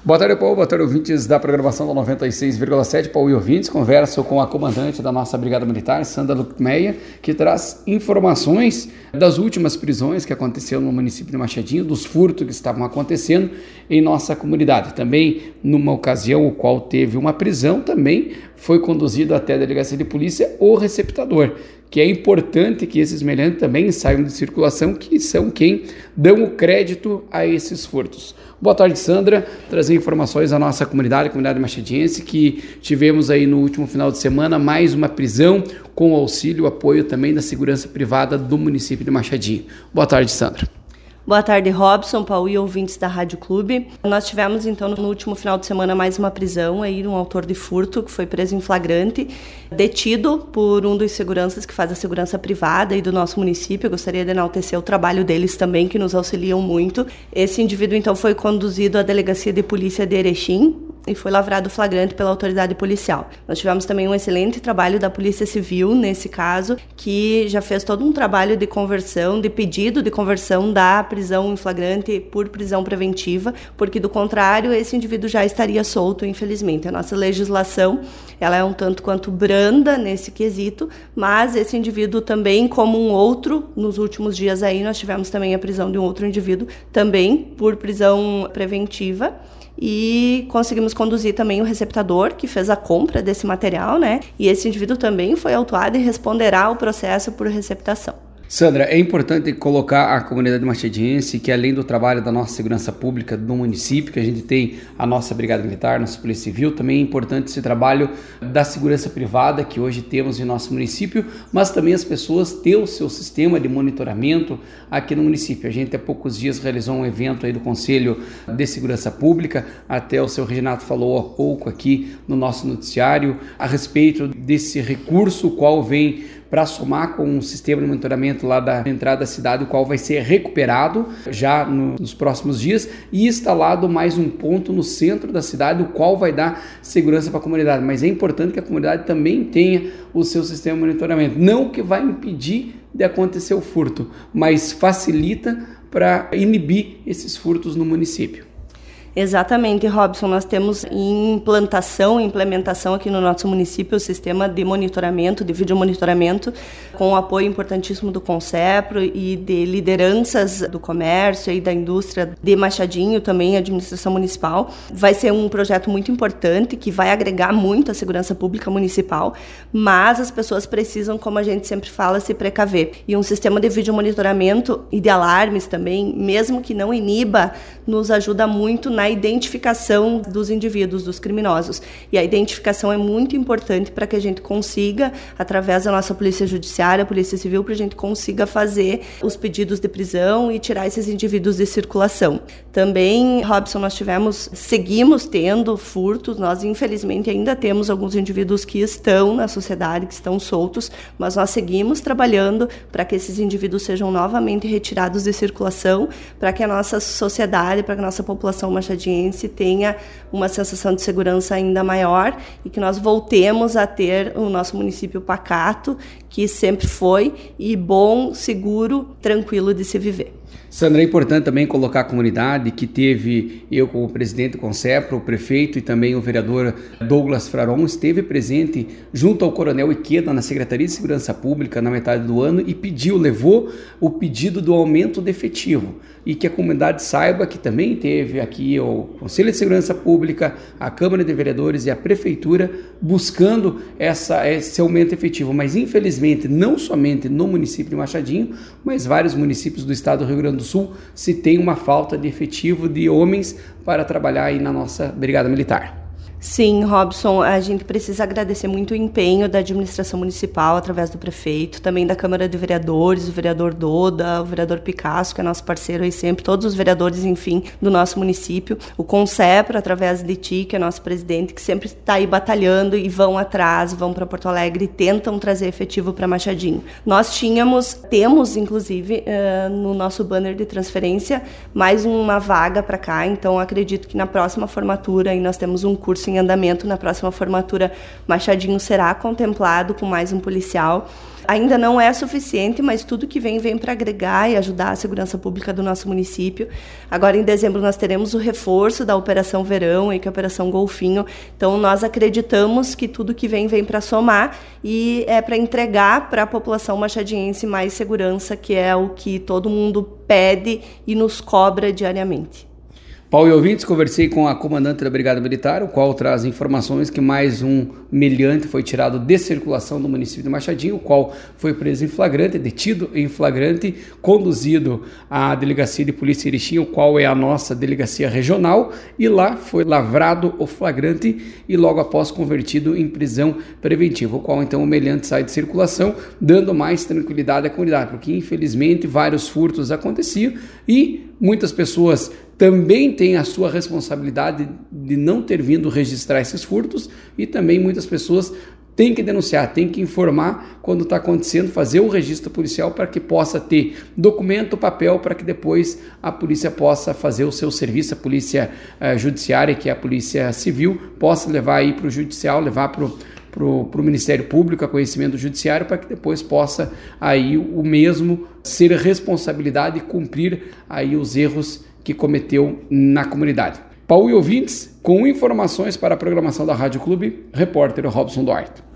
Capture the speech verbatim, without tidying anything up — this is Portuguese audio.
Boa tarde, Paulo. Boa tarde, ouvintes da programação da noventa e seis vírgula sete. Paulo e ouvintes, converso com a comandante da nossa Brigada Militar, Sandra Luckmeyer, que traz informações das últimas prisões que aconteceram no município de Machadinho, dos furtos que estavam acontecendo em nossa comunidade. Também, numa ocasião, o qual teve uma prisão, também foi conduzido até a delegacia de polícia o receptador, que é importante que esses meliantes também saiam de circulação, que são quem dão o crédito a esses furtos. Boa tarde, Sandra. Trazer informações à nossa comunidade, a comunidade machadiense, que tivemos aí no último final de semana mais uma prisão com auxílio e apoio também da segurança privada do município de Machadinho. Boa tarde, Sandra. Boa tarde, Robson, Paulo e ouvintes da Rádio Clube. Nós tivemos, então, no último final de semana, mais uma prisão aí, um autor de furto que foi preso em flagrante, detido por um dos seguranças que faz a segurança privada aí do nosso município. Eu gostaria de enaltecer o trabalho deles também, que nos auxiliam muito. Esse indivíduo, então, foi conduzido à delegacia de polícia de Erechim e foi lavrado flagrante pela autoridade policial. Nós tivemos também um excelente trabalho da Polícia Civil, nesse caso, que já fez todo um trabalho de conversão, de pedido de conversão da prisão em flagrante por prisão preventiva, porque do contrário, esse indivíduo já estaria solto, infelizmente. A nossa legislação, ela é um tanto quanto branda nesse quesito, mas esse indivíduo também, como um outro, nos últimos dias aí, nós tivemos também a prisão de um outro indivíduo, também por prisão preventiva, e conseguimos conduzir também o receptador que fez a compra desse material, né? E esse indivíduo também foi autuado e responderá ao processo por receptação. Sandra, é importante colocar a comunidade machadiense que, além do trabalho da nossa segurança pública do município, que a gente tem a nossa Brigada Militar, nossa Polícia Civil, também é importante esse trabalho da segurança privada que hoje temos em nosso município, mas também as pessoas ter o seu sistema de monitoramento aqui no município. A gente há poucos dias realizou um evento aí do Conselho de Segurança Pública, até o seu Reginato falou há pouco aqui no nosso noticiário a respeito desse recurso, o qual vem para somar com um sistema de monitoramento lá da entrada da cidade, o qual vai ser recuperado já no, nos próximos dias e instalado mais um ponto no centro da cidade, o qual vai dar segurança para a comunidade. Mas é importante que a comunidade também tenha o seu sistema de monitoramento. Não que vai impedir de acontecer o furto, mas facilita para inibir esses furtos no município. Exatamente, Robson. Nós temos em implantação, implementação aqui no nosso município o sistema de monitoramento, de vídeo monitoramento, com o apoio importantíssimo do Concepro e de lideranças do comércio e da indústria de Machadinho, também a administração municipal. Vai ser um projeto muito importante que vai agregar muito à segurança pública municipal, mas as pessoas precisam, como a gente sempre fala, se precaver. E um sistema de vídeo monitoramento e de alarmes também, mesmo que não iniba, nos ajuda muito na na identificação dos indivíduos, dos criminosos. E a identificação é muito importante para que a gente consiga, através da nossa Polícia Judiciária, Polícia Civil, para a gente consiga fazer os pedidos de prisão e tirar esses indivíduos de circulação. Também, Robson, nós tivemos, seguimos tendo furtos, nós infelizmente ainda temos alguns indivíduos que estão na sociedade, que estão soltos, mas nós seguimos trabalhando para que esses indivíduos sejam novamente retirados de circulação, para que a nossa sociedade, para que a nossa população machadiense tenha uma sensação de segurança ainda maior e que nós voltemos a ter o nosso município pacato, que sempre foi, e bom, seguro, tranquilo de se viver. Sandra, é importante também colocar a comunidade que teve, eu como presidente do Concepro, o prefeito e também o vereador Douglas Fraron, esteve presente junto ao Coronel Iqueda na Secretaria de Segurança Pública na metade do ano e pediu, levou o pedido do aumento de efetivo. E que a comunidade saiba que também teve aqui o Conselho de Segurança Pública, a Câmara de Vereadores e a Prefeitura buscando essa, esse aumento efetivo. Mas infelizmente, não somente no município de Machadinho, mas vários municípios do estado do Rio Grande do Sul se tem uma falta de efetivo de homens para trabalhar aí na nossa Brigada Militar. Sim, Robson, a gente precisa agradecer muito o empenho da administração municipal através do prefeito, também da Câmara de Vereadores, o vereador Doda, o vereador Picasso, que é nosso parceiro aí sempre, todos os vereadores, enfim, do nosso município, o Concepro, através de ti, que é nosso presidente, que sempre está aí batalhando e vão atrás, vão para Porto Alegre e tentam trazer efetivo para Machadinho. Nós tínhamos, temos inclusive, uh, no nosso banner de transferência, mais uma vaga para cá, então acredito que na próxima formatura aí nós temos um curso em andamento. Na próxima formatura, Machadinho será contemplado com mais um policial. Ainda não é suficiente, mas tudo que vem, vem para agregar e ajudar a segurança pública do nosso município. Agora, em dezembro, nós teremos o reforço da Operação Verão e que é a Operação Golfinho. Então, nós acreditamos que tudo que vem, vem para somar e é para entregar para a população machadiense mais segurança, que é o que todo mundo pede e nos cobra diariamente. Paulo e ouvintes, conversei com a comandante da Brigada Militar, o qual traz informações que mais um meliante foi tirado de circulação do município de Machadinho, o qual foi preso em flagrante, detido em flagrante, conduzido à delegacia de polícia Erechim, o qual é a nossa delegacia regional, e lá foi lavrado o flagrante e logo após convertido em prisão preventiva, o qual então o meliante sai de circulação, dando mais tranquilidade à comunidade, porque infelizmente vários furtos aconteciam e muitas pessoas também têm a sua responsabilidade de não ter vindo registrar esses furtos e também muitas pessoas têm que denunciar, têm que informar quando está acontecendo, fazer o registro policial para que possa ter documento, papel, para que depois a polícia possa fazer o seu serviço, a polícia uh, judiciária, que é a polícia civil, possa levar aí para o judicial, levar para o para o Ministério Público, a conhecimento do Judiciário, para que depois possa aí o mesmo ser responsabilidade e cumprir aí os erros que cometeu na comunidade. Paulo e ouvintes, com informações para a programação da Rádio Clube, repórter Robson Duarte.